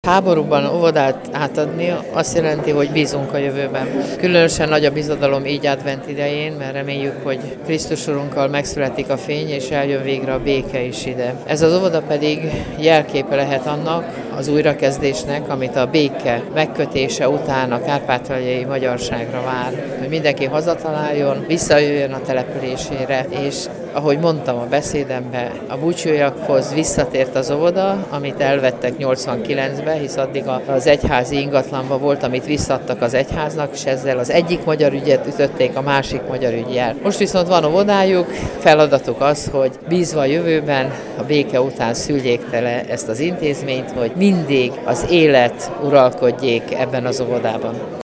Háborúban óvodát átadni azt jelenti, hogy bízunk a jövőben. Különösen nagy a bizodalom így advent idején, mert reméljük, hogy Krisztus Urunkkal megszületik a fény, és eljön végre a béke is ide. Ez az óvoda pedig jelképe lehet annak az újrakezdésnek, amit a béke megkötése után a kárpátaljai magyarságra vár, hogy mindenki hazataláljon, visszajöjjön a településére, és ahogy mondtam a beszédemben, a búcsújakhoz visszatért az óvoda, amit elvettek 89-ben, hisz addig az egyházi ingatlanban volt, amit visszaadtak az egyháznak, és ezzel az egyik magyar ügyet ütötték a másik magyar ügyjel. Most viszont van óvodájuk, feladatuk az, hogy bízva a jövőben, a béke után szüljék tele ezt az intézményt, hogy mindig az élet uralkodjék ebben az óvodában.